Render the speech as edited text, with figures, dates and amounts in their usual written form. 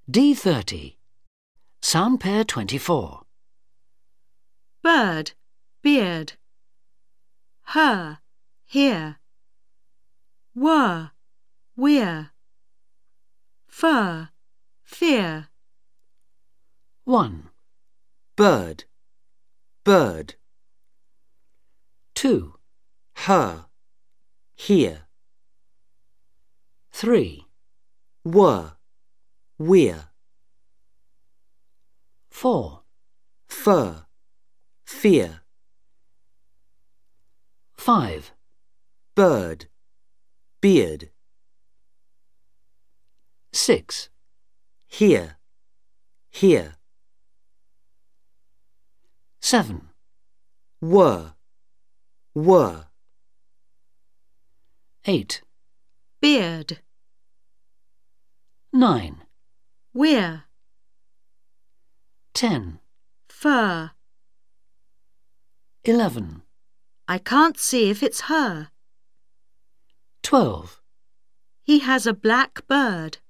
D30. Sound pair 24. Bird, beard. Her, here. Were, we're. Fur, fear. 1, Bird, bird. 2, Her, here. 3, Were, we're. 4, Fur, fear. 5, Bird, beard. 6, Here, here. 7, Were, 8, Beard. 9, We're. 10, Fur. 11, I can't see if it's her. 12. He has a black bird.